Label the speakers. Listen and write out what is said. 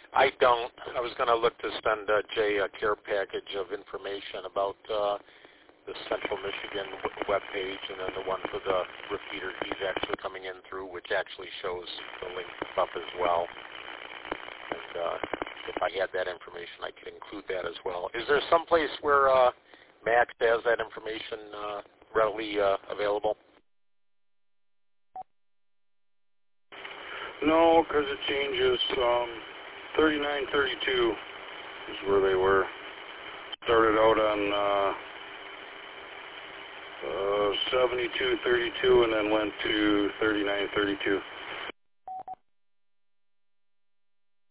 Speaker 1: I don't. I was going to look to send Jay a care package of information about the Central Michigan webpage, and then the one for the repeater he's actually coming in through, which actually shows the link stuff as well. And if I had that information, I could include that as well. Is there some place where Max has that information readily available?
Speaker 2: No, because it changes. 3932 is where they were. Started out on 7232 and then went to 3932.